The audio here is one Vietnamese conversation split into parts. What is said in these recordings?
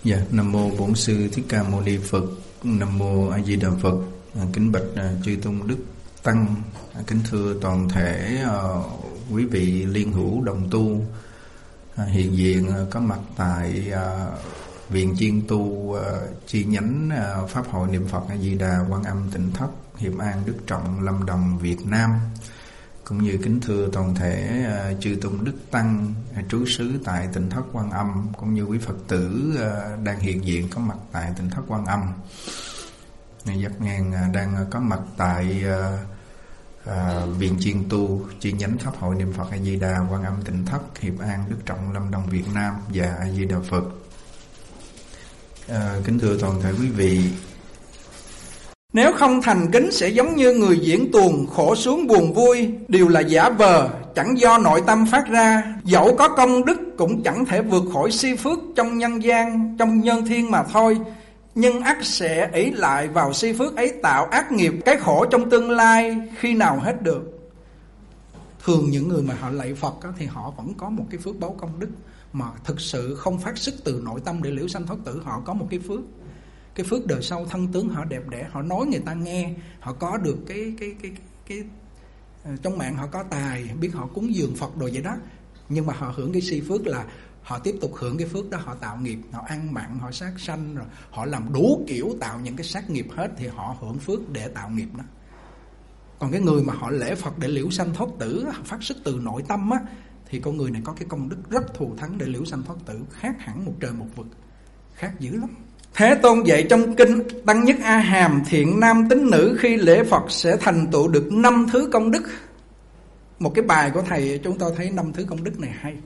Dạ, Nam mô Bổn Sư Thích Ca Mâu Ni Phật. Nam mô A Di Đà Phật. Kính bạch chư tôn đức tăng, kính thưa toàn thể quý vị liên hữu đồng tu hiện diện có mặt tại viện chuyên tu chi nhánh Pháp hội Niệm Phật A Di Đà Quan Âm Tỉnh Thất, Hiệp An, Đức Trọng, Lâm Đồng, Việt Nam, cũng như kính thưa toàn thể chư tôn đức tăng trú xứ tại Tỉnh Thất Quan Âm, cũng như quý Phật tử đang hiện diện có mặt tại Tỉnh Thất Quan Âm. Giác Ngàn đang có mặt tại viện chuyên tu chi nhánh Pháp hội Niệm Phật A Di Đà Quan Âm Tỉnh Thất, Hiệp An, Đức Trọng, Lâm Đồng, Việt Nam và A Di Đà Phật. Kính thưa toàn thể quý vị, nếu không thành kính sẽ giống như người diễn tuồng, khổ xuống buồn vui đều là giả vờ, chẳng do nội tâm phát ra. Dẫu có công đức cũng chẳng thể vượt khỏi si phước trong nhân gian, trong nhân thiên mà thôi. Nhưng ắt sẽ ỷ lại vào si phước ấy tạo ác nghiệp, cái khổ trong tương lai khi nào hết được. Thường những người mà họ lạy Phật thì họ vẫn có một cái phước báu công đức, mà thực sự không phát xuất từ nội tâm để liễu sanh thoát tử. Họ có một cái phước đời sau thân tướng họ đẹp đẽ, họ nói người ta nghe, họ có được cái trong mạng họ có tài, biết họ cúng dường Phật đồ vậy đó. Nhưng mà họ hưởng cái si phước là họ tiếp tục hưởng cái phước đó, họ tạo nghiệp, họ ăn mặn, họ sát sanh, rồi họ làm đủ kiểu tạo những cái sát nghiệp hết, thì họ hưởng phước để tạo nghiệp đó. Còn cái người mà họ lễ Phật để liễu sanh thoát tử, phát xuất từ nội tâm á, thì con người này có cái công đức rất thù thắng để liễu sanh thoát tử, khác hẳn một trời một vực, khác dữ lắm. Thế Tôn dạy trong kinh Tăng Nhất A Hàm, thiện nam tín nữ khi lễ Phật sẽ thành tựu được 5 thứ công đức. Một cái bài của thầy chúng tôi thấy 5 thứ công đức này hay.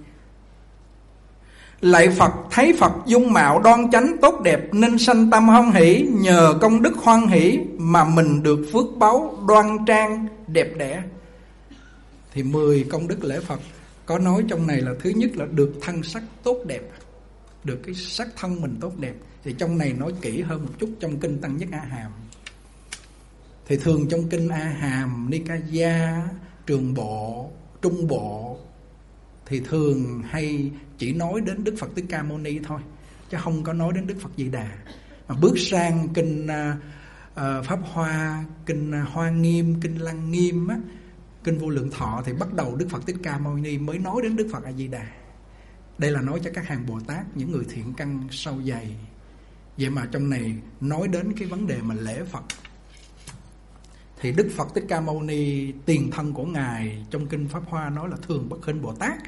Lạy Phật, thấy Phật dung mạo đoan chánh tốt đẹp nên sanh tâm hoan hỷ, nhờ công đức hoan hỷ mà mình được phước báu đoan trang đẹp đẽ. Thì 10 công đức lễ Phật có nói trong này là thứ nhất là được thân sắc tốt đẹp, được cái sắc thân mình tốt đẹp. Thì trong này nói kỹ hơn một chút trong kinh Tăng Nhất A Hàm. Thì thường trong kinh A Hàm, Nikaya, Trường Bộ, Trung Bộ thì thường hay chỉ nói đến Đức Phật Thích Ca Mâu Ni thôi, chứ không có nói đến Đức Phật Di Đà. Mà bước sang kinh Pháp Hoa, kinh Hoa Nghiêm, kinh Lăng Nghiêm á, kinh Vô Lượng Thọ thì bắt đầu Đức Phật Thích Ca Mâu Ni mới nói đến Đức Phật A Di Đà. Đây là nói cho các hàng Bồ Tát, những người thiện căn sâu dày. Vậy mà trong này nói đến cái vấn đề mà lễ Phật. Thì Đức Phật Thích Ca Mâu Ni, tiền thân của Ngài trong kinh Pháp Hoa nói là Thường Bất Khinh Bồ Tát.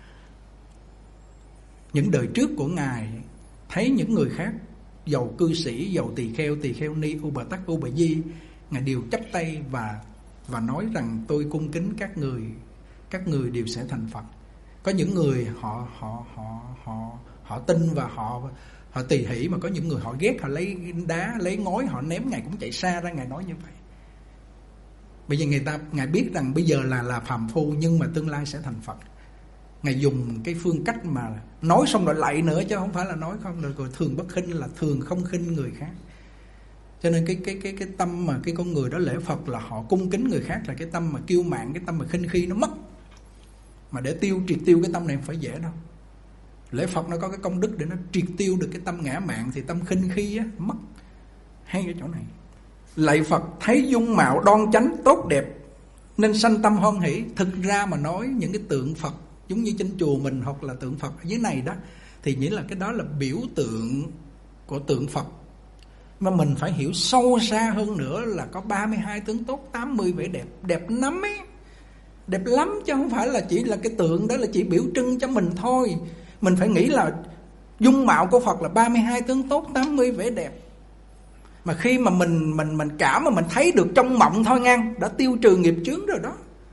Những đời trước của Ngài thấy những người khác, dầu cư sĩ, dầu tỳ kheo ni, u bà tắc, u bà di, Ngài đều chắp tay và nói rằng tôi cung kính các người đều sẽ thành Phật. Có những người họ tin và họ tỳ hỷ, mà có những người họ ghét, họ lấy đá, lấy ngói họ ném, Ngài cũng chạy xa ra, Ngài nói như vậy. Bây giờ Ngài biết rằng bây giờ là phàm phu nhưng mà tương lai sẽ thành Phật. Ngài dùng cái phương cách mà nói xong rồi lạy nữa, chứ không phải là nói không rồi thường bất khinh là thường không khinh người khác. Cho nên cái tâm mà cái con người đó lễ Phật là họ cung kính người khác, là cái tâm mà kiêu mạn, cái tâm mà khinh khi nó mất. Mà để triệt tiêu cái tâm này không phải dễ đâu. Lễ Phật nó có cái công đức để nó triệt tiêu được cái tâm ngã mạn, thì tâm khinh khi á mất. Hay cái chỗ này. Lạy Phật, thấy dung mạo đoan chánh tốt đẹp nên sanh tâm hoan hỷ. Thực ra mà nói những cái tượng Phật giống như trên chùa mình hoặc là tượng Phật ở dưới này đó, thì nghĩa là cái đó là biểu tượng của tượng Phật. Mà mình phải hiểu sâu xa hơn nữa là có 32 tướng tốt, 80 vẻ đẹp. Đẹp lắm ấy, đẹp lắm, chứ không phải là chỉ là cái tượng đó là chỉ biểu trưng cho mình thôi. Mình phải nghĩ là dung mạo của Phật là 32 tướng tốt, 80 vẻ đẹp. Mà khi mà mình cảm mà mình thấy được trong mộng thôi ngang, đã tiêu trừ nghiệp chướng rồi đó.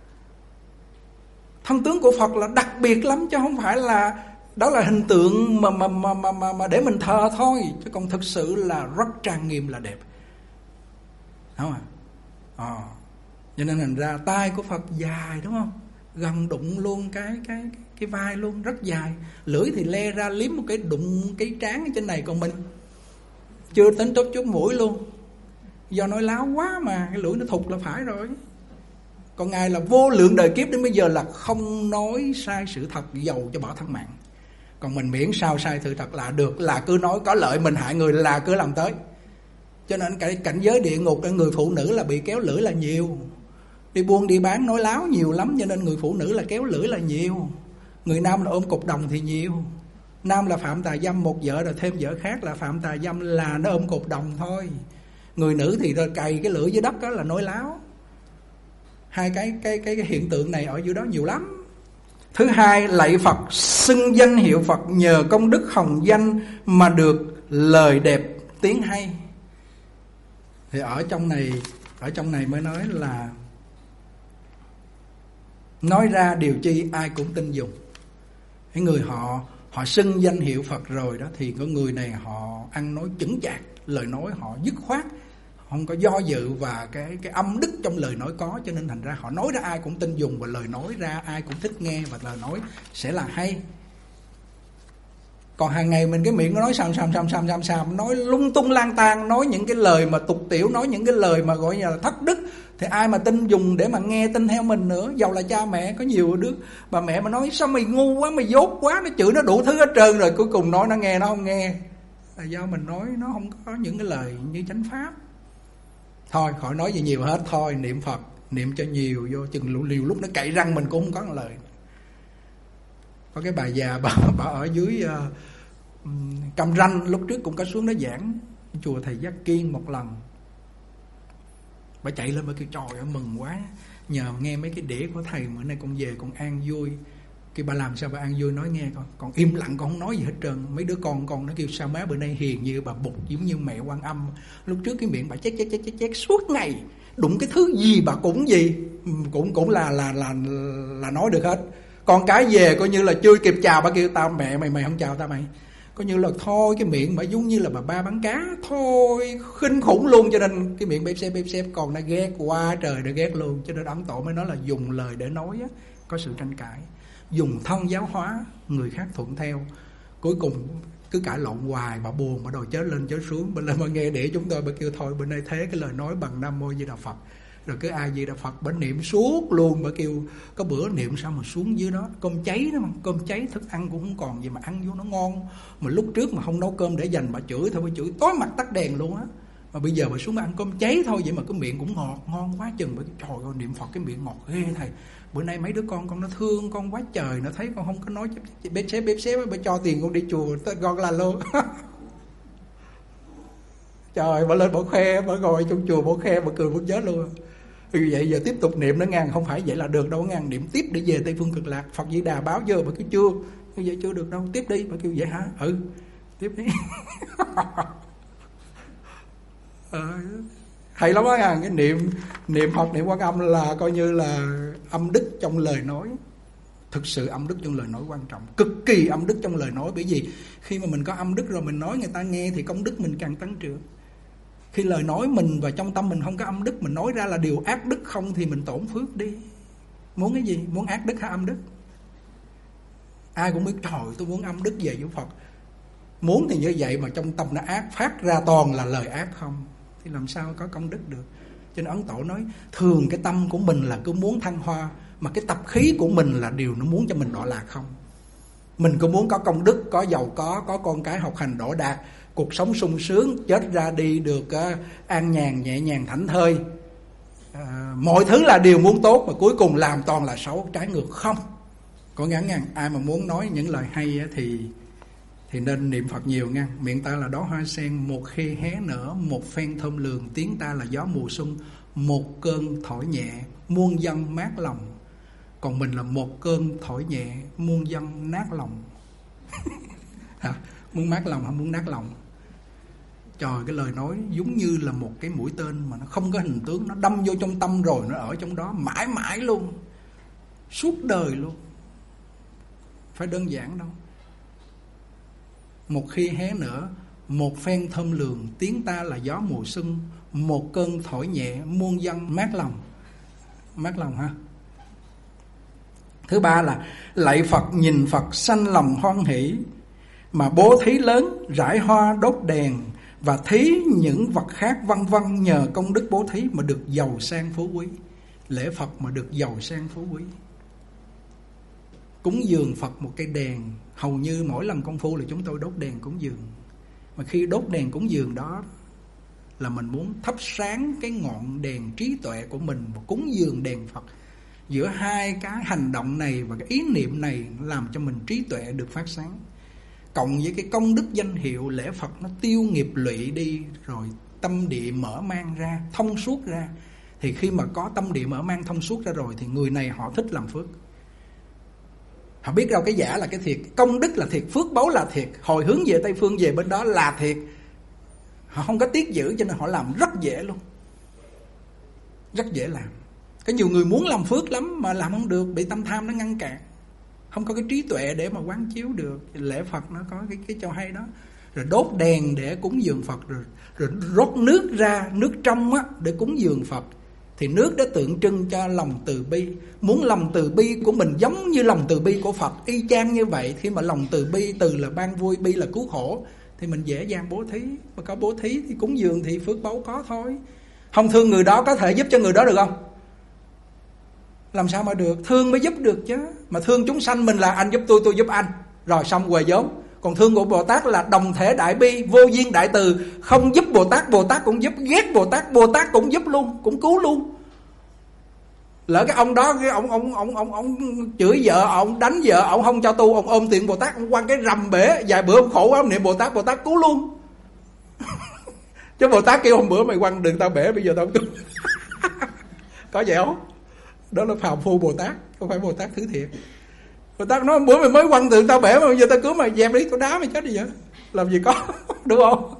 Thân tướng của Phật là đặc biệt lắm, chứ không phải là đó là hình tượng mà để mình thờ thôi, chứ còn thực sự là rất trang nghiêm, là đẹp. Đúng không ạ? Cho nên thành ra tay của Phật dài, đúng không? Gần đụng luôn cái vai luôn, rất dài. Lưỡi thì le ra liếm một cái, đụng cái trán ở trên này, còn mình chưa tính tốt chút mũi luôn. Do nói láo quá mà cái lưỡi nó thụt là phải rồi. Còn Ngài là vô lượng đời kiếp đến bây giờ là không nói sai sự thật, dầu cho bỏ thân mạng. Còn mình miễn sao sai sự thật là được, là cứ nói, có lợi mình hại người là cứ làm tới. Cho nên cái cảnh giới địa ngục, người phụ nữ là bị kéo lưỡi là nhiều. Đi buôn đi bán nói láo nhiều lắm, cho nên người phụ nữ là kéo lưỡi là nhiều. Người nam là ôm cục đồng thì nhiều. Nam là phạm tà dâm một vợ rồi thêm vợ khác là phạm tà dâm, là nó ôm cục đồng thôi. Người nữ thì cày cái lưỡi dưới đất đó là nói láo. Hai cái hiện tượng này ở dưới đó nhiều lắm. Thứ hai, lạy Phật xưng danh hiệu Phật, nhờ công đức hồng danh mà được lời đẹp tiếng hay. Thì ở trong này mới nói là nói ra điều chi ai cũng tin dùng. Cái người họ xưng danh hiệu Phật rồi đó, thì có người này họ ăn nói chững chạc, lời nói họ dứt khoát, không có do dự, và cái âm đức trong lời nói có, cho nên thành ra họ nói ra ai cũng tin dùng, và lời nói ra ai cũng thích nghe, và lời nói sẽ là hay. Còn hàng ngày mình cái miệng nói xàm, nói lung tung lang tan, nói những cái lời mà tục tiểu, nói những cái lời mà gọi là thất đức, thì ai mà tin dùng để mà nghe tin theo mình nữa. Dầu là cha mẹ, có nhiều đứa bà mẹ mà nói sao mày ngu quá, mày dốt quá, nó chửi nó đủ thứ hết trơn, rồi cuối cùng nói nó nghe nó không nghe, là do mình nói nó không có những cái lời như chánh pháp. Thôi khỏi nói gì nhiều hết, thôi niệm Phật, niệm cho nhiều vô, chừng liều lúc nó cậy răng mình cũng không có lời. Có cái bà già bà ở dưới Cam Ranh, lúc trước cũng có xuống đó giảng chùa thầy Giác Kiên một lần. Bà chạy lên bà kêu trời ơi mừng quá, nhờ nghe mấy cái đĩa của thầy bữa nay con về con an vui. Cái bà làm sao bà an vui, nói nghe con im lặng, con không nói gì hết trơn. Mấy đứa con nó kêu sao má bữa nay hiền như bà Bụt, giống như mẹ Quan Âm. Lúc trước cái miệng bà chét suốt ngày, đụng cái thứ gì bà cũng là nói được hết. Con cái về coi như là chưa kịp chào bà kêu tao mẹ mày không chào tao mày. Coi như là thôi, cái miệng bà giống như là bà ba bán cá thôi, kinh khủng luôn. Cho nên cái miệng bếp xếp còn nó ghét quá trời, nó ghét luôn. Cho nên Ấn Tổ mới nói là dùng lời để nói á, có sự tranh cãi. Dùng thân giáo hóa, người khác thuận theo. Cuối cùng cứ cãi lộn hoài, bà buồn, bà đòi chết lên chết xuống. Bên lên mà nghe để chúng tôi, bà kêu thôi bữa nay thế cái lời nói bằng Nam Mô Di Đà Phật. Rồi cứ A Di Đà Phật bà niệm suốt luôn. Bà kêu có bữa niệm sao mà xuống dưới đó cơm cháy đó mà, cơm cháy thức ăn cũng không còn gì mà ăn vô nó ngon. Mà lúc trước mà không nấu cơm để dành bà chửi thôi, bà chửi tối mặt tắt đèn luôn á. Mà bây giờ bà xuống bà ăn cơm cháy thôi, vậy mà cái miệng cũng ngọt, ngon quá chừng. Bà kêu trời ơi niệm Phật cái miệng ngọt ghê thầy. Bữa nay mấy đứa con nó thương con quá trời, nó thấy con không có nói bếp xếp bà cho tiền con đi chùa con là luôn. Trời, bà lên bà khoe, bà ngồi trong chùa bà khoe, bà cười muốn chết luôn. Vậy giờ tiếp tục niệm nó ngang, không phải vậy là được đâu ngang, niệm tiếp để về Tây Phương Cực Lạc. Phật Di Đà báo vô, bà kêu chưa, như vậy chưa được đâu, tiếp đi. Bà kêu vậy hả? Ừ, tiếp đi. Hay lắm á ngang, cái niệm Phật, niệm Quan Âm là coi như là âm đức trong lời nói. Thực sự âm đức trong lời nói quan trọng, cực kỳ âm đức trong lời nói. Bởi vì khi mà mình có âm đức rồi mình nói người ta nghe thì công đức mình càng tăng trưởng. Khi lời nói mình và trong tâm mình không có âm đức, mình nói ra là điều ác đức không thì mình tổn phước đi. Muốn cái gì? Muốn ác đức hay âm đức? Ai cũng biết trời tôi muốn âm đức về với Phật. Muốn thì như vậy mà trong tâm nó ác, phát ra toàn là lời ác không, thì làm sao có công đức được. Cho nên Ấn Tổ nói thường cái tâm của mình là cứ muốn thăng hoa, mà cái tập khí của mình là điều nó muốn cho mình đọa lạc không. Mình cứ muốn có công đức, có giàu có con cái học hành đỗ đạt, cuộc sống sung sướng, chết ra đi được an nhàn, nhẹ nhàng, thảnh thơi. Mọi thứ là điều muốn tốt mà cuối cùng làm toàn là xấu, trái ngược không. Có ngắn ngàn, ai mà muốn nói những lời hay thì nên niệm Phật nhiều nha. Miệng ta là đóa hoa sen, một khi hé nở, một phen thơm lường. Tiếng ta là gió mùa xuân, một cơn thổi nhẹ, muôn dân mát lòng. Còn mình là một cơn thổi nhẹ, muôn dân nát lòng. Muốn mát lòng hay muốn nát lòng? Trời, cái lời nói giống như là một cái mũi tên mà nó không có hình tướng, nó đâm vô trong tâm rồi nó ở trong đó mãi mãi luôn, suốt đời luôn. Phải đơn giản đâu. Một khi hé nở, một phen thơm lường. Tiếng ta là gió mùa xuân, một cơn thổi nhẹ, muôn dân mát lòng. Mát lòng ha. Thứ ba là lạy Phật, nhìn Phật sanh lòng hoan hỷ, mà bố thí lớn, rải hoa đốt đèn, và thí những vật khác vân vân. Nhờ công đức bố thí mà được giàu sang phú quý. Lễ Phật mà được giàu sang phú quý. Cúng dường Phật một cây đèn Hầu như mỗi lần công phu là chúng tôi đốt đèn cúng dường. Mà khi đốt đèn cúng dường đó là mình muốn thắp sáng cái ngọn đèn trí tuệ của mình và cúng dường đèn Phật. Giữa hai cái hành động này và cái ý niệm này làm cho mình trí tuệ được phát sáng. Cộng với cái công đức danh hiệu lễ Phật nó tiêu nghiệp lụy đi, rồi tâm địa mở mang ra, thông suốt ra. Thì khi mà có tâm địa mở mang thông suốt ra rồi thì người này họ thích làm phước. Họ biết đâu cái giả là cái thiệt, công đức là thiệt, phước báu là thiệt, hồi hướng về Tây Phương về bên đó là thiệt. Họ không có tiếc giữ cho nên họ làm rất dễ luôn. Rất dễ làm. Có nhiều người muốn làm phước lắm mà làm không được, bị tâm tham nó ngăn cản. Không có cái trí tuệ để mà quán chiếu được. Lễ Phật nó có cái cho hay đó. Rồi đốt đèn để cúng dường Phật, rồi rót nước ra, nước trong á, để cúng dường Phật. Thì nước đó tượng trưng cho lòng từ bi. Muốn lòng từ bi của mình giống như lòng từ bi của Phật, y chang như vậy. Khi mà lòng từ bi, từ là ban vui, bi là cứu khổ, thì mình dễ dàng bố thí. Mà có bố thí thì cúng dường thì phước báu có thôi. Không thương người đó có thể giúp cho người đó được không? Làm sao mà được? Thương mới giúp được chứ. Mà thương chúng sanh mình là anh giúp tôi giúp anh, rồi xong quề vốn. Còn thương của Bồ Tát là đồng thể đại bi, vô duyên đại từ. Không giúp Bồ Tát cũng giúp. Ghét Bồ Tát cũng giúp luôn, cũng cứu luôn. Lỡ cái ông đó, cái ông chửi vợ, ông đánh vợ, ông không cho tu, ông ôm tiền Bồ Tát, ông quăng cái rầm bể. Vài bữa ông khổ quá, ông niệm Bồ Tát cứu luôn. Chứ Bồ Tát kêu hôm bữa mày quăng đường tao bể, bây giờ tao không tu. Có vậy không? Đó là phàm phu Bồ Tát, không phải Bồ Tát thứ thiện. Bồ Tát nói bữa mày mới quăng tượng tao bể mà bây giờ tao cứu mày, dẹp đi, tao đá mày chết đi vậy. Làm gì có, đúng không?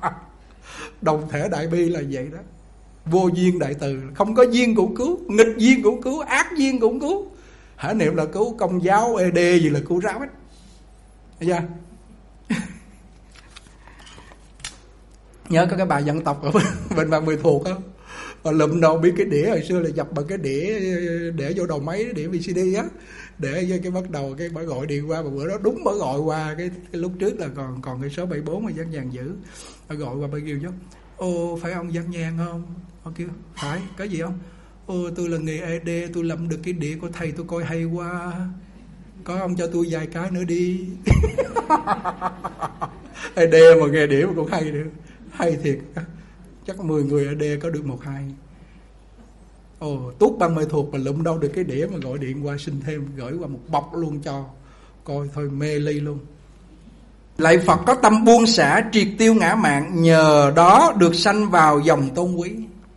Đồng thể đại bi là vậy đó. Vô duyên đại từ, không có duyên cũng cứu, nghịch duyên cũng cứu, ác duyên cũng cứu. Hả, niệm là cứu Công giáo, ED gì là cứu ráo hết. Thấy chưa? Nhớ có cái bà dân tộc ở bên Ban Mê Thuột á, và lụm đầu biết cái đĩa hồi xưa là dập bằng cái đĩa để vô đầu máy, đĩa VCD á, để cái bắt đầu cái bà gọi điện qua, mà bữa đó đúng bà gọi qua cái lúc trước là còn cái số 74 mà dân vàng giữ. Bà gọi qua bà kêu chứ: "Ô, phải ông Văn Nhàn không?" Bà kêu: "Phải, có gì không?" "Ô, tôi là nghề ED, tôi lụm được cái đĩa của thầy, tôi coi hay quá, có ông cho tôi vài cái nữa đi." ED mà nghe đĩa mà cũng hay nữa, hay thiệt. Chắc 10 người ở đây có được 1-2. Ồ, tuốt Ban Mê Thuột mà lụm đâu được cái đĩa mà gọi điện qua xin thêm, gửi qua một bọc luôn cho. Coi thôi mê ly luôn. Lạy Phật có tâm buông xả, triệt tiêu ngã mạn, nhờ đó được sanh vào dòng tôn quý.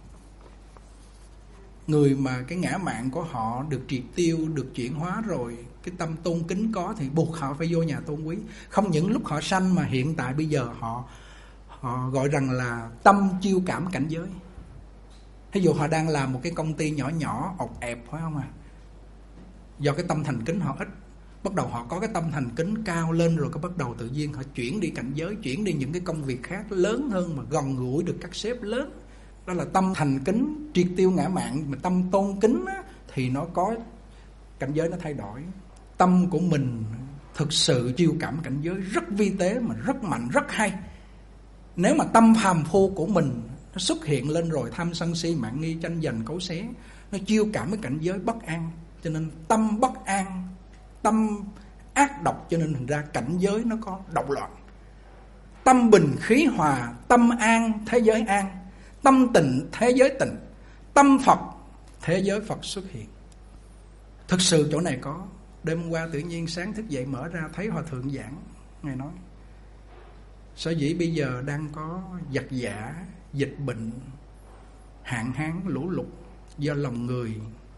Người mà cái ngã mạn của họ được triệt tiêu, được chuyển hóa rồi, cái tâm tôn kính có thì buộc họ phải vô nhà tôn quý. Không những lúc họ sanh mà hiện tại bây giờ họ gọi rằng là tâm chiêu cảm cảnh giới. Ví dụ họ đang làm một cái công ty nhỏ nhỏ ọc ẹp, phải không à? Do cái tâm thành kính họ ít, bắt đầu họ có cái tâm thành kính cao lên rồi, cái bắt đầu tự nhiên họ chuyển đi cảnh giới, chuyển đi những cái công việc khác lớn hơn mà gần gũi được các sếp lớn. Đó là tâm thành kính, triệt tiêu ngã mạn. Mà tâm tôn kính á, thì nó có cảnh giới nó thay đổi. Tâm của mình thực sự chiêu cảm cảnh giới rất vi tế mà rất mạnh, rất hay. Nếu mà tâm phàm phu của mình nó xuất hiện lên rồi, tham sân si mạn nghi tranh giành cấu xé, nó chiêu cảm với cảnh giới bất an, cho nên tâm bất an, tâm ác độc, cho nên thành ra cảnh giới nó có động loạn. Tâm bình khí hòa, tâm an thế giới an, tâm tịnh thế giới tịnh, tâm Phật thế giới Phật xuất hiện. Thực sự chỗ này có. Đêm qua tự nhiên sáng thức dậy mở ra thấy Hòa Thượng giảng, Ngài nói sở dĩ bây giờ đang có giặc giả, dịch bệnh, hạn hán, lũ lụt do lòng người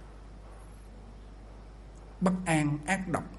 bất an, ác độc,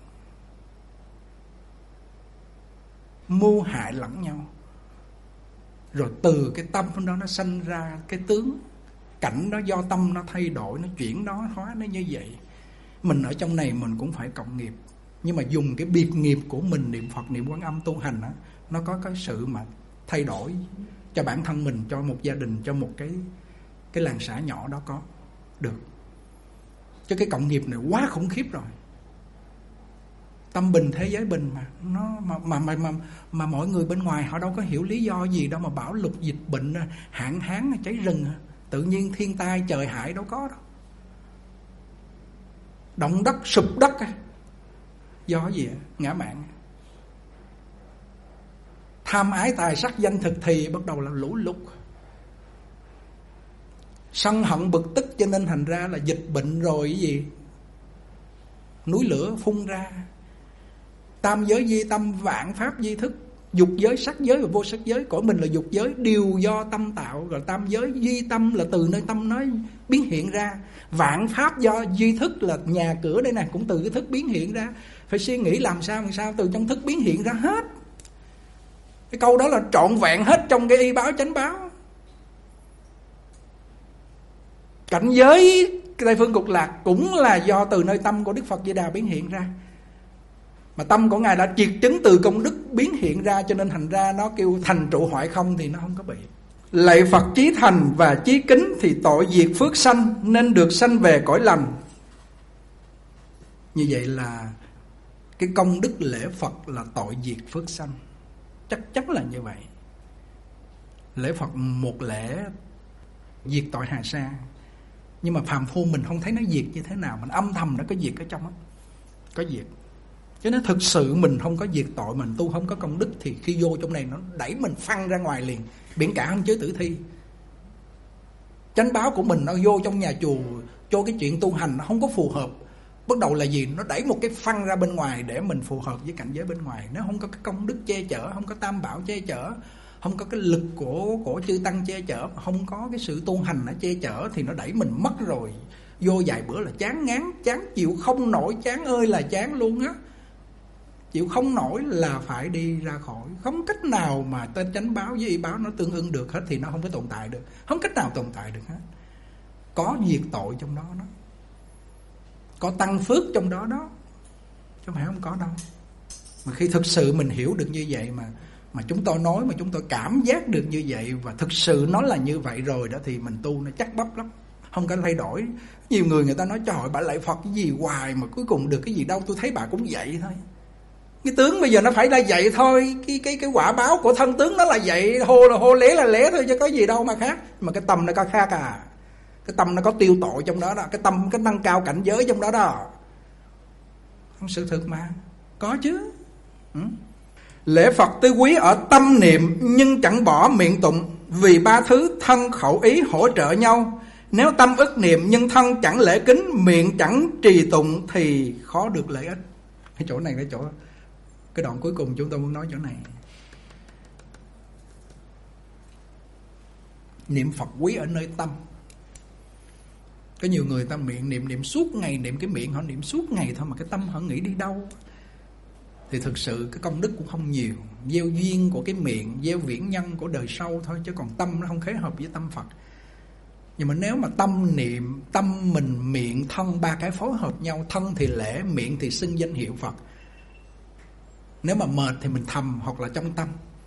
mưu hại lẫn nhau. Rồi từ cái tâm đó nó sanh ra cái tướng cảnh đó, do tâm nó thay đổi, nó chuyển đó hóa nó như vậy. Mình ở trong này mình cũng phải cộng nghiệp, nhưng mà dùng cái biệt nghiệp của mình niệm Phật, niệm Quan Âm, tu hành á, nó có cái sự mà thay đổi cho bản thân mình, cho một gia đình, cho một cái làng xã nhỏ đó có được. Chứ cái cộng nghiệp này quá khủng khiếp rồi. Tâm bình thế giới bình mà nó mà mọi người bên ngoài họ đâu có hiểu lý do gì đâu mà bão lụt, dịch bệnh, hạn hán, cháy rừng, tự nhiên thiên tai trời hại đâu có đâu. Động đất, sụp đất do gì? Ngã mạn. tham ái tài sắc danh thực thì bắt đầu là lũ lụt. Sân hận bực tức cho nên thành ra là dịch bệnh rồi cái gì, núi lửa phun ra. Tam giới di tâm, vạn pháp di thức. Dục giới, sắc giới và vô sắc giới. Cõi mình là dục giới, đều do tâm tạo. Rồi tam giới di tâm là từ nơi tâm nói biến hiện ra. Vạn pháp do duy thức là nhà cửa đây nè, cũng từ cái thức biến hiện ra. Phải suy nghĩ làm sao từ trong thức biến hiện ra hết. Cái câu đó là trọn vẹn hết trong cái y báo chánh báo. Cảnh giới Tây Phương Cực Lạc cũng là do từ nơi tâm của Đức Phật Di Đà biến hiện ra. Mà tâm của Ngài đã triệt chứng từ công đức biến hiện ra, cho nên thành ra nó kêu thành trụ hoại không thì nó không có bị. Lạy Phật chí thành và chí kính thì tội diệt phước sanh, nên được sanh về cõi lành. Như vậy là cái công đức lễ Phật là tội diệt phước sanh. Chắc chắn là như vậy. Lễ Phật một lễ diệt tội hà sa. Nhưng mà phàm phu mình không thấy nó diệt như thế nào. Mình âm thầm nó có diệt ở trong đó. Có diệt. Cho nên thực sự mình không có diệt tội, mình tu không có công đức, thì khi vô trong này nó đẩy mình phăng ra ngoài liền. Biển cả không chứa tử thi. Chánh báo của mình nó vô trong nhà chùa, cho cái chuyện tu hành nó không có phù hợp. Bắt đầu là gì? Nó đẩy một cái phăng ra bên ngoài để mình phù hợp với cảnh giới bên ngoài. Nó không có cái công đức che chở, không có tam bảo che chở, không có cái lực của chư tăng che chở, không có cái sự tu hành nó che chở, thì nó đẩy mình mất rồi. Vô vài bữa là chán ngán, chán chịu không nổi, chán ơi là chán luôn á. Chịu không nổi là phải đi ra khỏi. Không cách nào mà tên chánh báo với y báo nó tương ưng được hết, thì nó không có tồn tại được. Không cách nào tồn tại được hết. Có diệt tội trong đó đó, có tăng phước trong đó đó, chứ không phải không có đâu. Mà khi thực sự mình hiểu được như vậy, mà chúng tôi nói, mà chúng tôi cảm giác được như vậy, và thực sự nó là như vậy rồi đó, thì mình tu nó chắc bắp lắm, không có thay đổi. Nhiều người ta nói cho hỏi bà lạy Phật cái gì hoài mà cuối cùng được cái gì đâu. Tôi thấy bà cũng vậy thôi. Cái tướng bây giờ nó phải là vậy thôi. Cái quả báo của thân tướng nó là vậy. Hô lé là lé thôi chứ có gì đâu mà khác. Mà cái tâm nó có khác à. Cái tâm nó có tiêu tội trong đó đó. Cái tâm cái nâng cao cảnh giới trong đó đó. Không sự thực mà. Có chứ. Lễ Phật tứ quý ở tâm niệm, nhưng chẳng bỏ miệng tụng. Vì ba thứ thân khẩu ý hỗ trợ nhau. Nếu tâm ức niệm nhưng thân chẳng lễ kính, miệng chẳng trì tụng thì khó được lợi ích. Cái chỗ này là chỗ, cái đoạn cuối cùng chúng tôi muốn nói chỗ này. Niệm Phật quý ở nơi tâm. Có nhiều người ta miệng niệm suốt ngày, niệm cái miệng họ niệm suốt ngày thôi, mà cái tâm họ nghĩ đi đâu. Thì thực sự cái công đức cũng không nhiều. Gieo duyên của cái miệng, gieo viễn nhân của đời sau thôi, chứ còn tâm nó không khế hợp với tâm Phật. Nhưng mà nếu mà tâm niệm, tâm mình, miệng, thân, ba cái phối hợp nhau. Thân thì lễ, miệng thì xưng danh hiệu Phật. Nếu mà mệt thì mình thầm hoặc là trong tâm.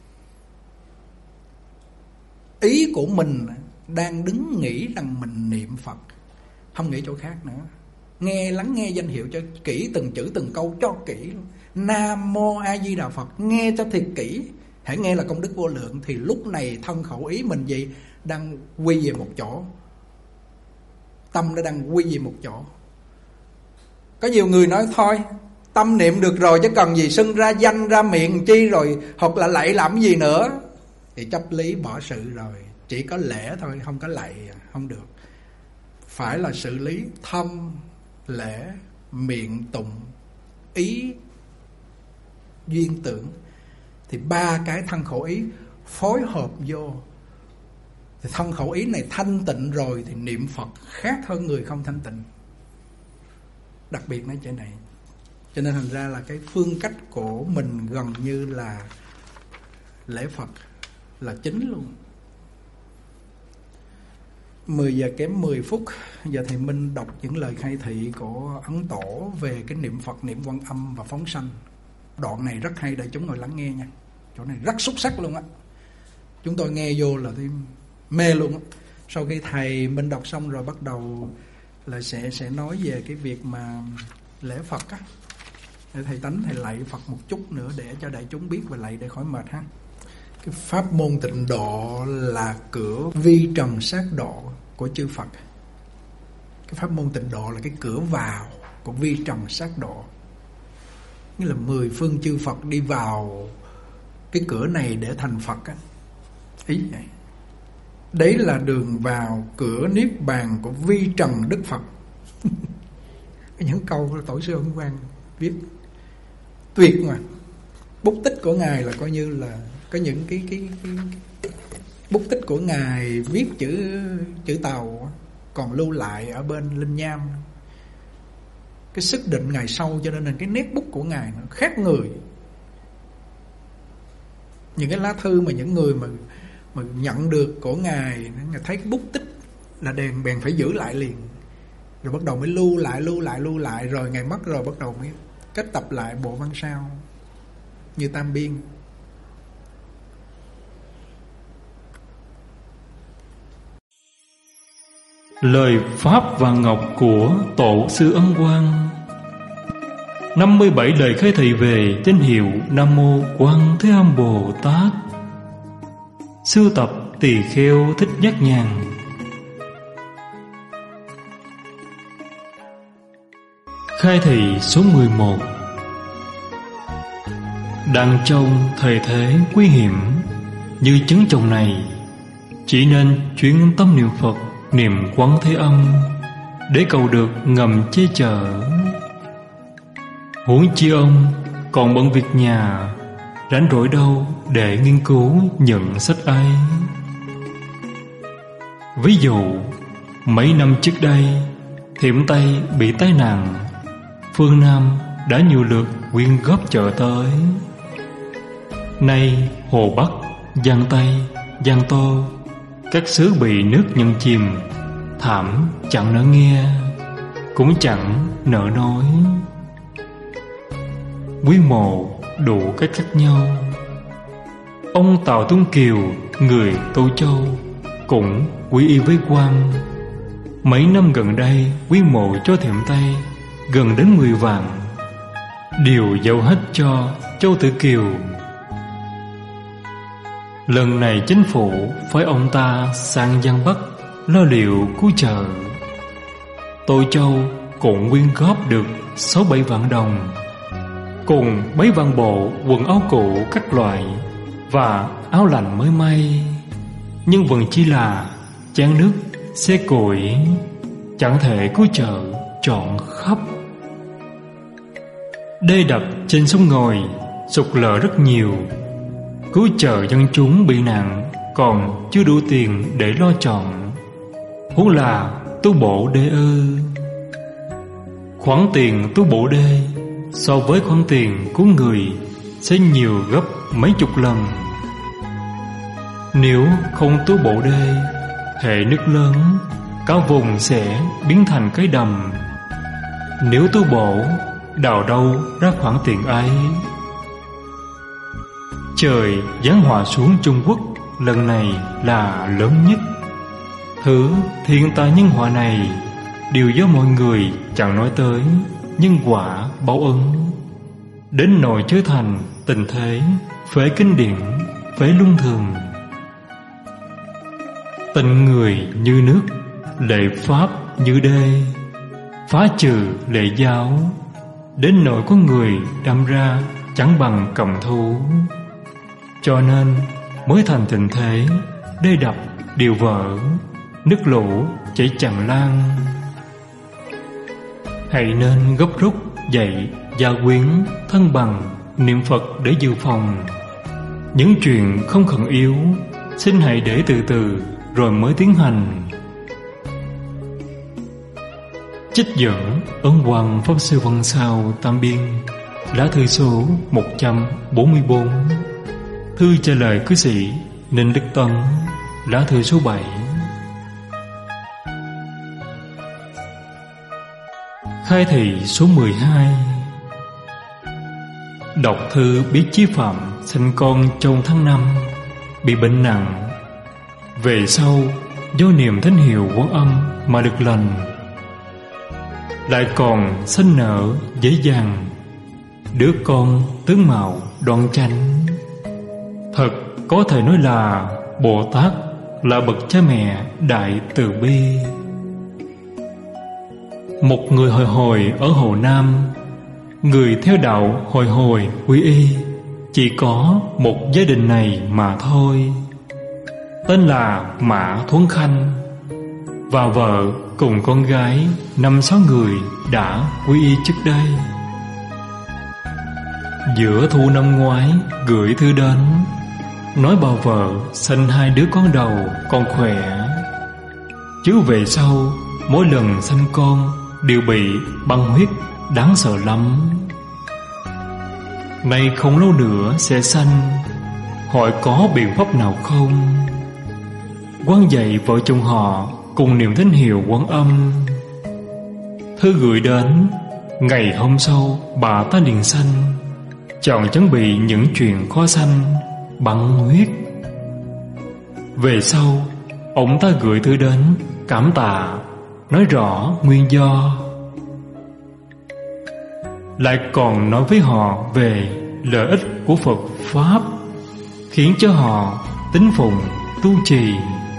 Ý của mình đang đứng nghĩ rằng mình niệm Phật, không nghĩ chỗ khác nữa. Lắng nghe danh hiệu cho kỹ, từng chữ từng câu cho kỹ luôn. Nam Mô A Di Đà Phật, nghe cho thiệt kỹ. Hãy nghe là công đức vô lượng. Thì lúc này thân khẩu ý mình gì đang quy về một chỗ. Tâm nó đang quy về một chỗ. Có nhiều người nói thôi, tâm niệm được rồi chứ cần gì xưng ra danh ra miệng chi rồi, hoặc là lạy làm gì nữa. Thì chấp lý bỏ sự rồi. Chỉ có lễ thôi, không có lạy, không được. Phải là xử lý thâm, lễ, miệng tụng, ý, duyên tưởng. Thì ba cái thân khẩu ý phối hợp vô. Thì thân khẩu ý này thanh tịnh rồi thì niệm Phật khác hơn người không thanh tịnh. Đặc biệt nói chỗ này. Cho nên thành ra là cái phương cách của mình gần như là lễ Phật là chính luôn. 10 giờ kém 10 phút. Giờ thầy Minh đọc những lời khai thị của Ấn Tổ về cái niệm Phật, niệm Quan Âm và phóng sanh. Đoạn này rất hay để chúng ngồi lắng nghe nha. Chỗ này rất xuất sắc luôn á. Chúng tôi nghe vô là tôi mê luôn á. Sau khi thầy Minh đọc xong rồi bắt đầu là sẽ nói về cái việc mà lễ Phật á. Để thầy Tánh thầy lạy Phật một chút nữa để cho đại chúng biết và lạy để khỏi mệt ha. Cái pháp môn tịnh độ là cửa vi trần sát độ của chư Phật. Cái pháp môn tịnh độ là cái cửa vào của vi trần sát độ. Nghĩa là 10 phương chư Phật đi vào cái cửa này để thành Phật á. Ý vậy. Đấy là đường vào cửa niết bàn của vi trần Đức Phật. Những câu Tổ sư Ấn Quang viết tuyệt mà. Bút tích của ngài là coi như là có những cái bút tích của ngài viết chữ Tàu còn lưu lại ở bên Linh Nham. Cái sức định ngài sâu, cho nên cái nét bút của ngài nó khác người. Những cái lá thư mà những người mà nhận được của ngài thấy cái bút tích là bèn phải giữ lại liền, rồi bắt đầu mới lưu lại, rồi ngài mất rồi bắt đầu mới kết tập lại bộ văn sao như Tam Biên. Lời Pháp và Ngọc của Tổ sư Ấn Quang. 57 lời khai thị về danh hiệu Nam Mô Quan Thế Âm Bồ Tát. Sưu tập Tỳ Kheo Thích Nhất Nhàn. Khai thị số 11. Đang trong thời thế nguy hiểm như chứng chồng này, chỉ nên chuyên tâm niệm Phật, niệm Quán Thế Âm để cầu được ngầm che chở. Huống chi ông còn bận việc nhà, rảnh rỗi đâu để nghiên cứu những sách ấy. Ví dụ, mấy năm trước đây, Thiểm Tây bị tai nạn, phương Nam đã nhiều lượt quyên góp trợ tới. Nay Hồ Bắc, Giang Tây, Giang Tô, các xứ bị nước nhận chìm, thảm chẳng nỡ nghe, cũng chẳng nỡ nói. Quý mộ đủ cách khác nhau. Ông Tào Tuấn Kiều, người Tô Châu, cũng quy y với quan. Mấy năm gần đây, quý mộ cho Thiểm Tây gần đến 10 vạn, đều giao hết cho Châu Tử Kiều. Lần này chính phủ phái ông ta sang Giang Bắc lo liệu cứu trợ. Tô Châu cũng quyên góp được 6-7 vạn đồng, cùng 7 vạn bộ quần áo cũ các loại và áo lạnh mới may. Nhưng vẫn chỉ là chén nước, xe củi, chẳng thể cứu trợ trọn khắp. Đê đập trên sông Ngòi sụt lở rất nhiều, cứu trợ dân chúng bị nạn còn chưa đủ tiền để lo trọn, huống là tu bổ đê ư. Khoản tiền tu bổ đê so với khoản tiền của người sẽ nhiều gấp mấy chục lần. Nếu không tu bổ đê, hệ nước lớn, cả vùng sẽ biến thành cái đầm. Nếu tu bổ, đào đâu ra khoản tiền ấy? Trời giáng họa xuống Trung Quốc lần này là lớn nhất. Thứ thiên tai nhân họa này đều do mọi người chẳng nói tới nhân quả báo ứng, đến nỗi trở thành tình thế phế kinh điển, phế luân thường. Tình người như nước, lệ pháp như đê, phá trừ lệ giáo, đến nỗi có người đâm ra chẳng bằng cầm thú. Cho nên mới thành tình thế đê đập đều vỡ, nước lũ chảy tràn lan. Hãy nên gấp rút dạy gia quyến thân bằng niệm Phật để dự phòng. Những chuyện không khẩn yếu xin hãy để từ từ rồi mới tiến hành. Trích dẫn Ấn Quang Pháp Sư Văn Sao Tam Biên, lá thư số 144. Thư trả lời cư sĩ Ninh Đức Tấn, lá thư số 7. Khai thị số 12. Đọc thư biết Chí Phạm sinh con trong tháng 5, bị bệnh nặng. Về sau do niệm thánh hiệu Quán Âm mà được lành, lại còn sinh nở dễ dàng, đứa con tướng mạo đoan chánh. Thật có thể nói là Bồ Tát là bậc cha mẹ đại từ bi. Một người hồi hồi ở Hồ Nam, người theo đạo hồi hồi quy y, chỉ có một gia đình này mà thôi, tên là Mã Thuấn Khanh, và vợ cùng con gái 5-6 người đã quy y trước đây. Giữa thu năm ngoái gửi thư đến, nói bà vợ sinh 2 đứa con đầu còn khỏe, chứ về sau mỗi lần sinh con đều bị băng huyết đáng sợ lắm. Nay không lâu nữa sẽ sanh, hỏi có biện pháp nào không? Quan dạy vợ chồng họ cùng niệm tín hiệu Quan Âm. Thư gửi đến, ngày hôm sau bà ta liền sanh, chọn chuẩn bị những chuyện khó sanh, băng huyết. Về sau ông ta gửi thư đến cảm tạ, nói rõ nguyên do, lại còn nói với họ về lợi ích của Phật Pháp, khiến cho họ tín phụng tu trì.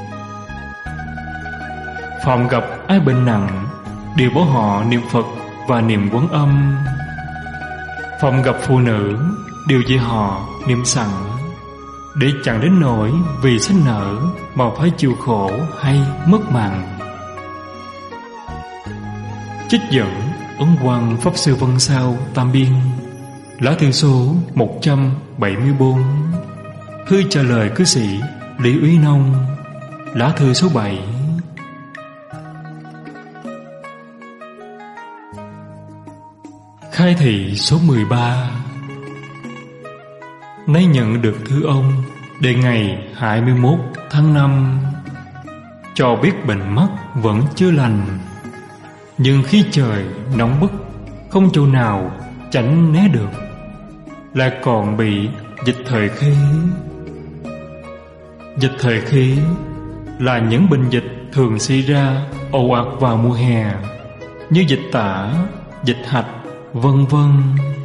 Phạm gặp ai bệnh nặng đều bảo họ niệm Phật và niệm Quan Âm. Phạm gặp phụ nữ đều dạy họ niệm sẵn, để chẳng đến nỗi vì sinh nở mà phải chịu khổ hay mất mạng. Trích dẫn Ấn Quang Pháp Sư Văn Sao Tam Biên, lá thư số 174. Thư trả lời cư sĩ Lý Úy Nông, lá thư số 7. Khai thị số 13. Nay nhận được thư ông đề ngày 21 tháng 5, cho biết bệnh mắt vẫn chưa lành, nhưng khi trời nóng bức không chỗ nào tránh né được, lại còn bị dịch thời khí. Dịch thời khí là những bệnh dịch thường xảy ra ồ ạt vào mùa hè, như dịch tả, dịch hạch, vân vân.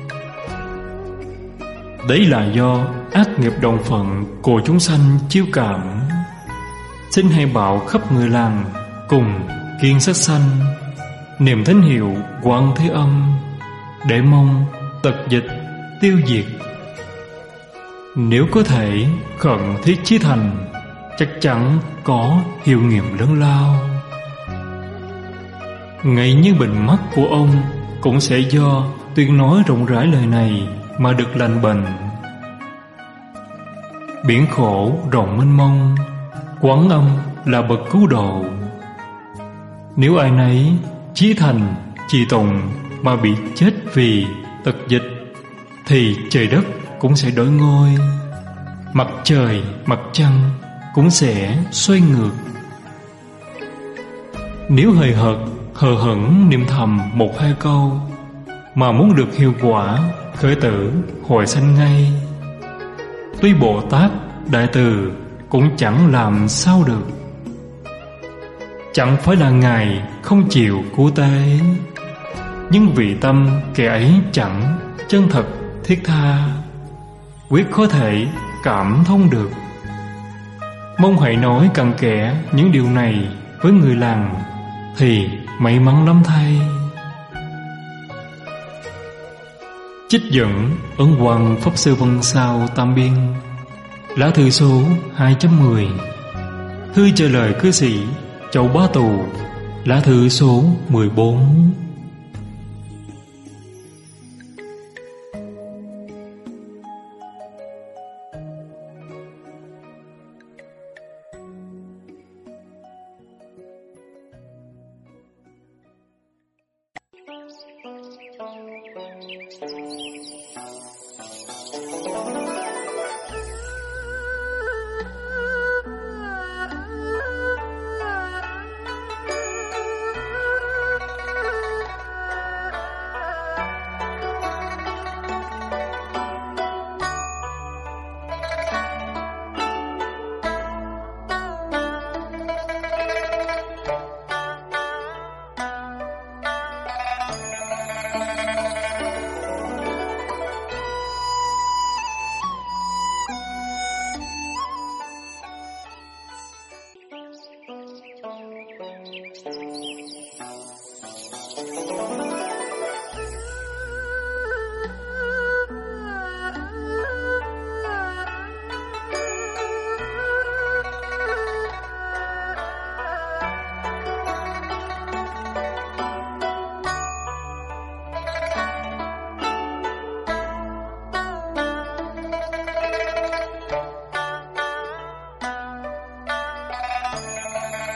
Đấy là do ác nghiệp đồng phận của chúng sanh chiêu cảm. Xin hãy bảo khắp người làng cùng kiêng sát sanh, niệm thánh hiệu Quan Thế Âm, để mong tật dịch tiêu diệt. Nếu có thể khẩn thiết chí thành, chắc chắn có hiệu nghiệm lớn lao. Ngay như bệnh mắt của ông cũng sẽ do tuyên nói rộng rãi lời này mà được lành bệnh. Biển khổ rộng mênh mông, Quán Âm là bậc cứu độ. Nếu ai nấy chí thành trì tụng mà bị chết vì tật dịch, thì trời đất cũng sẽ đổi ngôi, mặt trời mặt trăng cũng sẽ xoay ngược. Nếu hời hợt hờ hững niệm thầm 1-2 câu mà muốn được hiệu quả khởi tử hồi sanh ngay, tuy Bồ Tát Đại Từ cũng chẳng làm sao được. Chẳng phải là Ngài không chịu cứu tế, nhưng vì tâm kẻ ấy chẳng chân thật thiết tha, quyết khó thể cảm thông được. Mong hãy nói cặn kẽ những điều này với người làng, thì may mắn lắm thay. Trích dẫn Ấn Quang Pháp Sư Văn Sao Tam Biên, lá thư số 2.10. Thư trả lời cư sĩ Châu Bá Tù, lá thư số 14.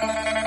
Thank you.